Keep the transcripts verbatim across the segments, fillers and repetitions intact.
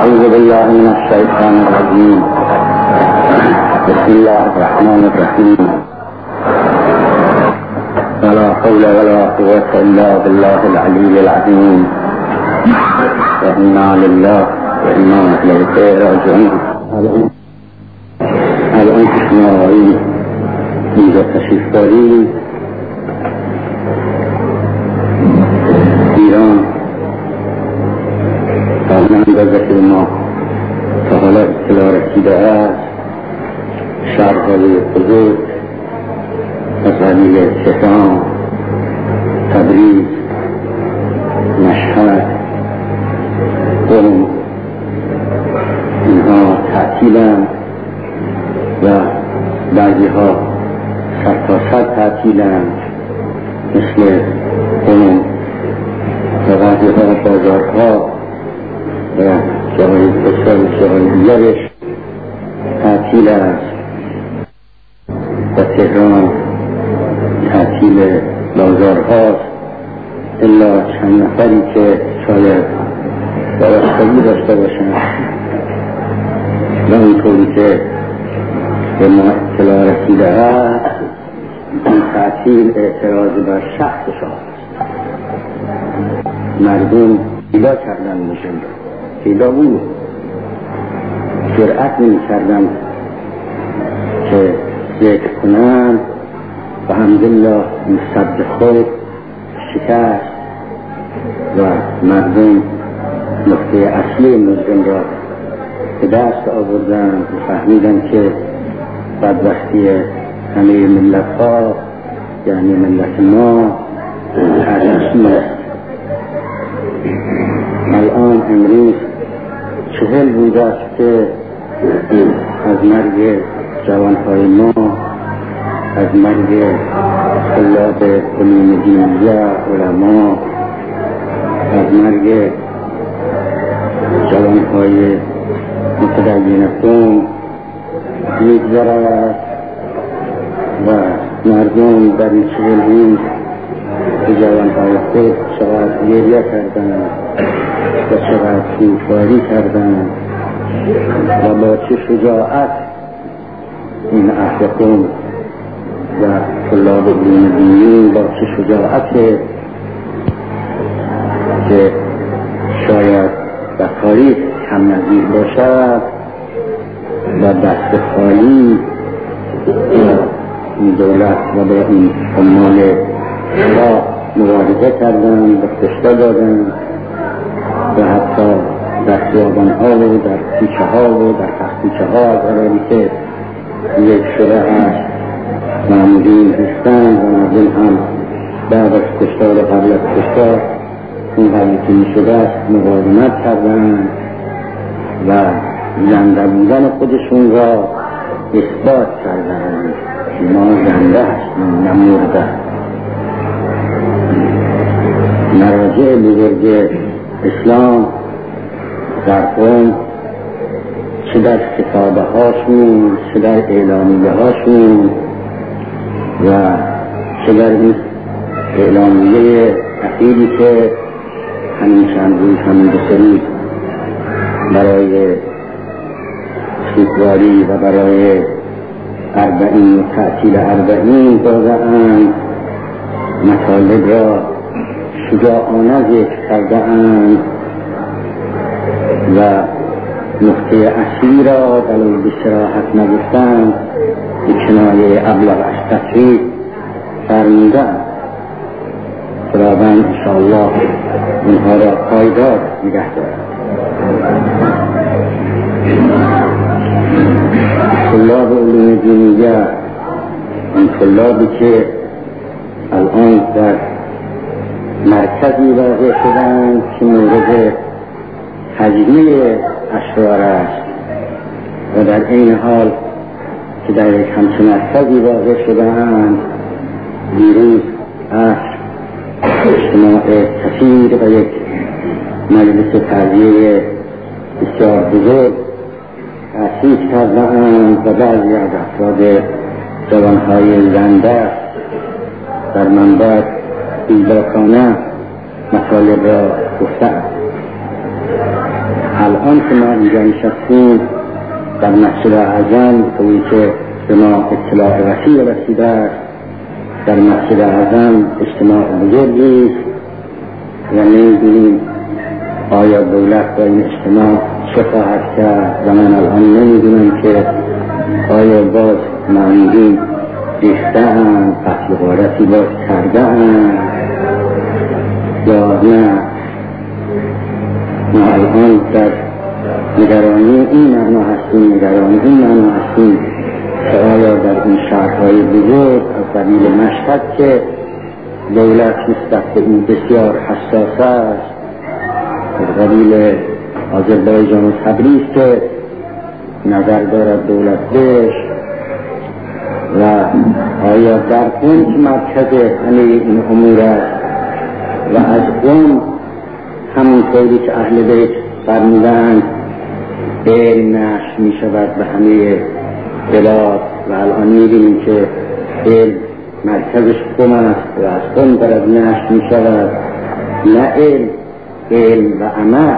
أعوذ بالله من الشيطان الرجيم. بسم الله الرحمن الرحيم. ولا حول ولا قوة إلا بالله العلي العظيم. وإنا لله وإنا إليه راجعون. الآن شما آقایون اینجا تشریف دارید. ایران تا اندازه که ما تا حالا اطلاع رسیده است، شهرهای بزرگ از قبیل تهران، تبریز، مشهد، قم، اینها تعطیلند و بعضی ها سرتاسر تعطیلند مثل قم و بعضی ها بازارها و جاهای بسیار بسیار دیگرش تعطیل است و تهران تعطیل بازارهاست الا چند نفری که شاید وابستگی داشته باشند و اونطوری که به ما اطلاع رسیده است این تعطیل اعتراض بر شخصشان است. مردم پیدا کردن میشن پیدا بود جرأت نمی کردن که ذکر کنند و الحمدلله این صد خود شکست و مردم نقطه اصلی مردم را به دست آوردن و فهمیدن که بدبختی همه ملت ها یعنی ملت ما ارزشی است. الان امروز چهل بوده است که از مرگ جوانهای ما، از مرگ طلاب علوم دینیه، علما، از مرگ جوانهای متدین قوم میگذرد و مردم در این چهل روز به جوانهای خود چقدر گریه کردند و چقدر سوگواری کردند و با چه شجاعت این اهل قوم و طلاب علوم دینی با چه شجاعت که شاید در تاریخ کم نظیر باشد و دست خالی این دولت و با این عمال را مبارزه کردند و کشته دادند و حتی در خیابان ها و در کوچه ها و در تختیچه ها از قراری که یک شده است معمولین هستند و مردم هم بعد از کشتار قبل از کشتار اون قبلی که می شده است مقاومت کردند و زنده بودن خودشون را اثبات کردند. ما زنده هستیم نمرده. مراجع بزرگ اسلام در قوم چه در کتابه هاشون چه در اعلامیه هاشون و چه در این اعلامیه اخیری که همین چند روز همین بسری برای سوگواری و برای اربعین و تعطیل اربعین داده‌اند مطالب را شجاعانه ذکر کرده‌اند و نقطه اصلی را دلیل به صراحت نگفتند به کنایه ابلغ از تصریح فرمودند. خداوند انشاءالله اونها را پایدار نگه دارد. طلاب علوم دینیه این طلابی که الان در مرکزی واقع شدند که مورد تجمیع اشرار است و در این حال که در یک همچون مرکزی واقع شدند دیروز عصر اجتماع کثیر و یک مجلس تعزیه بسیار بزرگ تأسیس کرده‌اند و بعضی از افراد جوانهای زنده در منبر بیداکانه مطالب را گفتند. الان که ما اینجا نشستیم در مسجد اعظم طوری که به ما اطلاع وسیع رسیده است، در مسجد اعظم اجتماع بزرگی است و نمی‌دونیم آیا دولت با این اجتماع چه خواهد کرد و من الان نمیدونم که آیا باز ماندین ریخته هم قتل غارتی باز کرده هم یا نه. ما الان در نگرانی این معنا هستیم، نگرانی این معنا هستیم که آیا در این شهرهای بزرگ از قبیل مشهد که دولت نسبت به این بسیار حساس است، از قبیل آذربایجان و تبریز که نظر دارد دولت بهش، و آیا در قم که مرکز همه این امور است و از قم همونطوری که اهل بیت فرمودند علم نشر می شود به همه بلاد و الان می‌بینیم که علم مرکزش قم است و از قم دارد نشر می شود، نه علم، علم و عمل،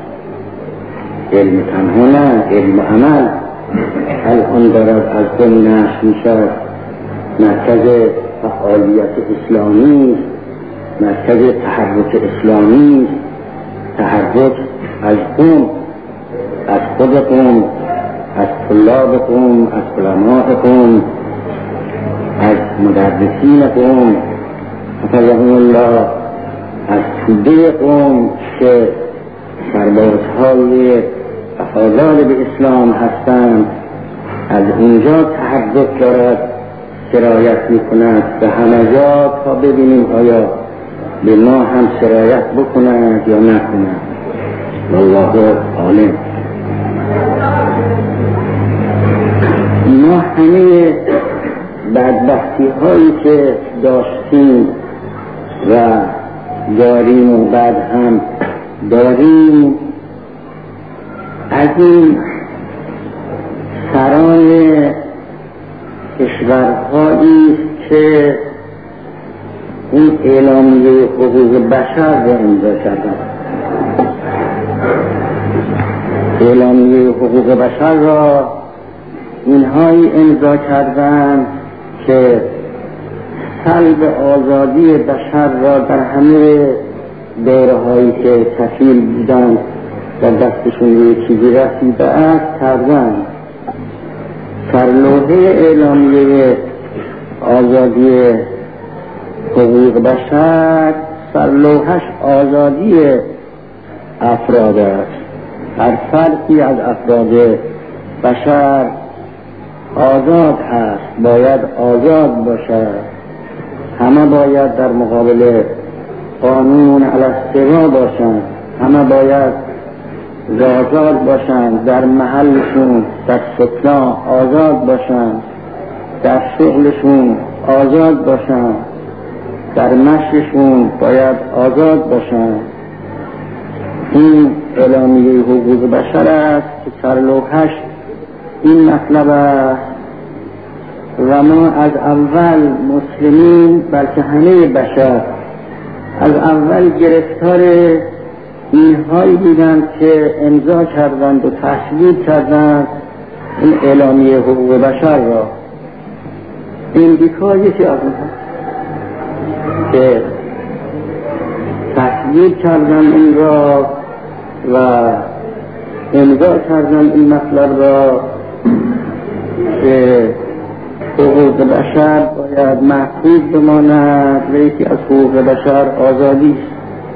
علم تنها نه، علم و عمل الان دارد از قم نشر می شود. مرکز فعالیت اسلامی، مرکز تحرک اسلامی، تحرک از قم، از خود قم، از طلاب قم، از علماء قم، از مدرسین قم حفظهم الله، از توده قم که سربازهای وفادار به اسلام هستند، از اینجا تحرک دارد سرایت می کند به همه جا تا ببینیم آیا به ما هم سرایت بکند یا نکند. والله عالم. ما همه بدبختی هایی که داشتیم و داریم و بعد هم داریم از این سران کشورهایی که این اعلامیه حقوق بشر را امضا کردند. اعلامیه حقوق بشر را اینهایی امضا کردند که سلب آزادی بشر را در همه دورهایی که کفیل بودند در دستشون یک چیزی رسیده است کردند. سرلوحه اعلامیه آزادی حقوق بشر سرلوحش آزادی افراد است. هر فردی از افراد بشر آزاد هست، باید آزاد باشد. همه باید در مقابل قانون علی السوا باشند، همه باید آزاد باشند، در محلشون در سکنا آزاد باشند، در شغلشون آزاد باشند، در مشیشون باید آزاد باشند. این اعلامیه حقوق بشر است که سرلوحش این مطلب است و ما از اول مسلمین بلکه همه بشر از اول گرفتار اینهایی بودند که امضا کردند و تصویب کردند این اعلامیه حقوق بشر را. امریکا یکی از اونها که تصویب کردند این را و امضا کردند این مطلب را که حقوق بشر باید محفوظ بماند و یکی از حقوق بشر آزادی است.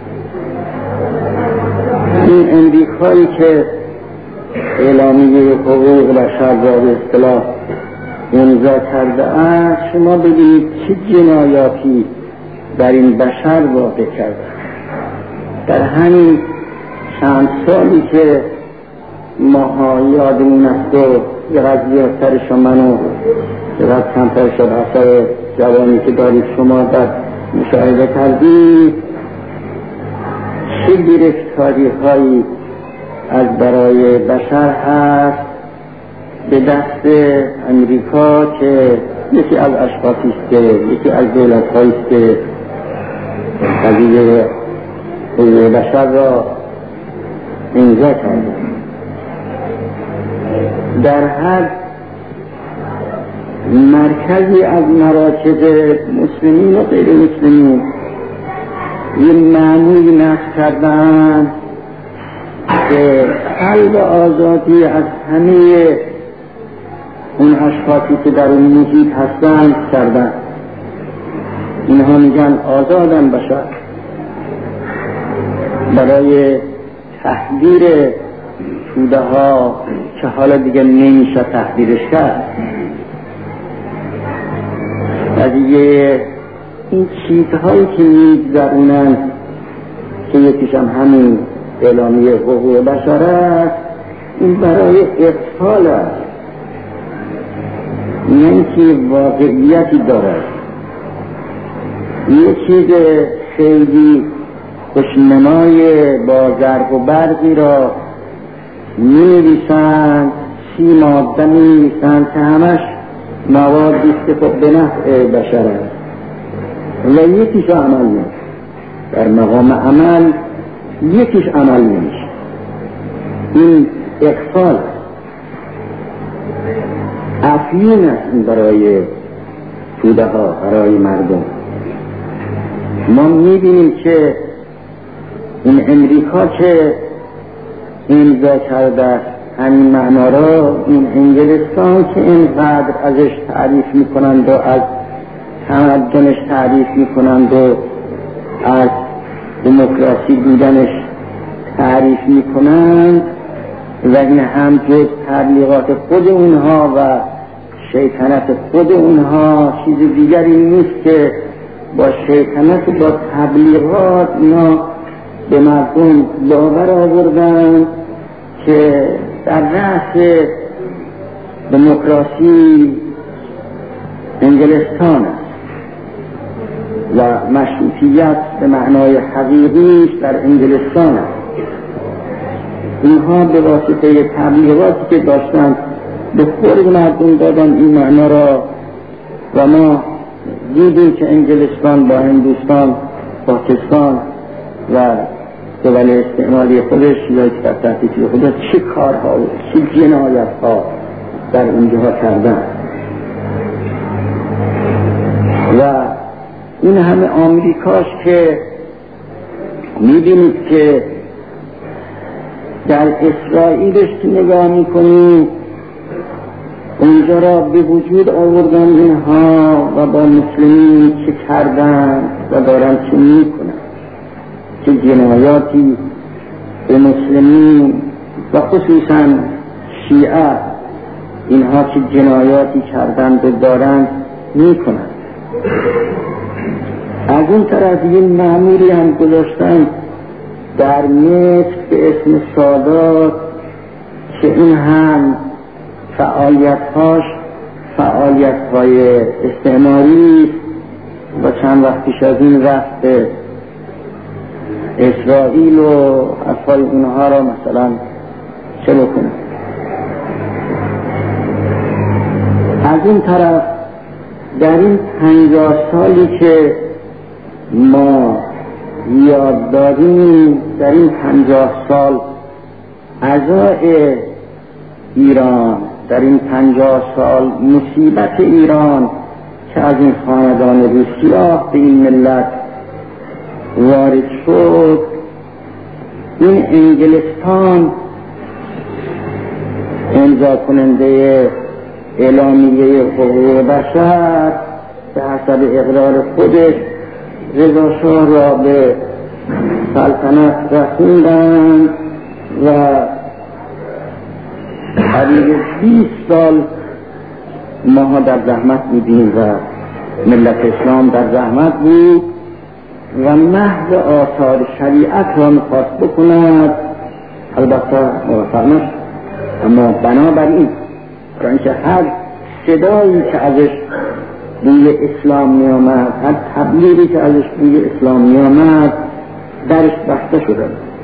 این امریکایی که اعلامیه حقوق بشر را به اصطلاح امضا کرده است، شما ببینید چه جنایاتی در این بشر واقع کرده. در همین چند سالی که ماها یادمون است و یقدر زیادتر شما یقدر کمتر شد اثر جوانی که دارید شما در مشاهده کردید، چه گرفتاری هایی از برای بشر هست به دست امریکا که یکی از اشخاصی است که یکی از دولت هایی است که قضیه حقوق بشر را امضا کردن. در هر مرکزی از مراکز مسلمین و غیر مسلمین یه معنی نقش کردن که قلب آزادی از همه اون اشخاصی که در اون محیط هستند کردن. اینها میگن آزادن بشر برای تحقیر توده ها که حالا دیگه نمیشه تحقیرش کرد. و دیگه این چیزهایی که میگذرونن که یکیش هم همین اعلامیه حقوق بشر است، این برای اطفال است، نه که واقعیتی دارد. یه چیز خیلی خوشنمای با ضرب و برقی را می‌نویسند، سی ماده می‌نویسند که همش موادی است که خب به نفع بشر است و یکیش عمل نمیشه. در مقام عمل یکیش عمل نمیشه. این اغفال افیون است برای توده ها، برای مردم. ما میبینیم که این امریکا که امضا کرده همین معنا را، این انگلستان که اینقدر ازش تعریف میکنند و از تمدنش تعریف میکنند و از دموکراسی بودنش تعریف میکنند و این هم جز تبلیغات خود اونها و شیطنت خود اونها، چیز دیگری نیست که با شیطنت و با تبلیغات اینا به مردم باور آوردن که در رأس دموکراسی انگلستان است و مشروطیت به معنای حقیقیش در انگلستان است. اینها به واسطه تبلیغاتی که داشتن به خود مردم دادن این معنا را و ما دیدیم که انگلستان با هندوستان، پاکستان و دول استعماری خودش یا که در تحقیقی خودش چه کارها و چه جنایت ها در اونجاها کردن و این همه آمریکاش که میبینید که در اسرائیلش که نگاه میکنید اونجا را به وجود آوردن اینها و با مسلمین چه کردن و دارن چه میکنن، چه جنایاتی به مسلمین و خصوصا شیعه اینها چه جنایاتی کردن و دارن میکنن. از اون طرف یه مأموری هم گذاشتن در مصر به اسم سادات که این هم فعالیت‌هاش فعالیت‌های استعماری و چند وقت پیش از این رفت به اسرائیل و اطفال اونها را مثلا چه بکنه. از این طرف در این پنجاه سالی که ما یاد داریم، در این پنجاه سال اعضای ایران، در این پنجاه سال مصیبت ایران که از این خاندان روسیاه به این ملت وارد شد، این انگلستان امضا کننده اعلامیه حقوق بشر به حسب اقرار خودش رضا شاه را به سلطنت رسوندند و قریب بیست سال ما در زحمت بودیم و ملت اسلام در زحمت بود و محض آثار شریعت را میخواست بکند، البته موفق نشد. اما بنابراین برای اینکه هر صدایی که ازش بوی اسلام می آمد، هر تبلیغی که ازش بوی اسلام می آمد درش بسته شده.